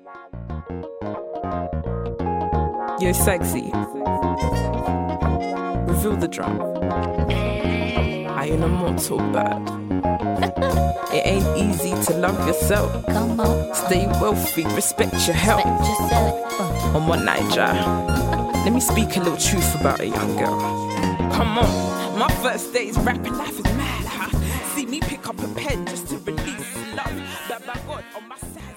Yo, sexy. Reveal the drum. I ain't a mortal bad. It ain't easy to love yourself. Come on. Stay wealthy, respect your health. Respect yourself. On one night drive. Let me speak a little truth about a young girl. Come on, my first day's rapping life is mad, huh? See me pick up a pen just to release love. That my God on my side.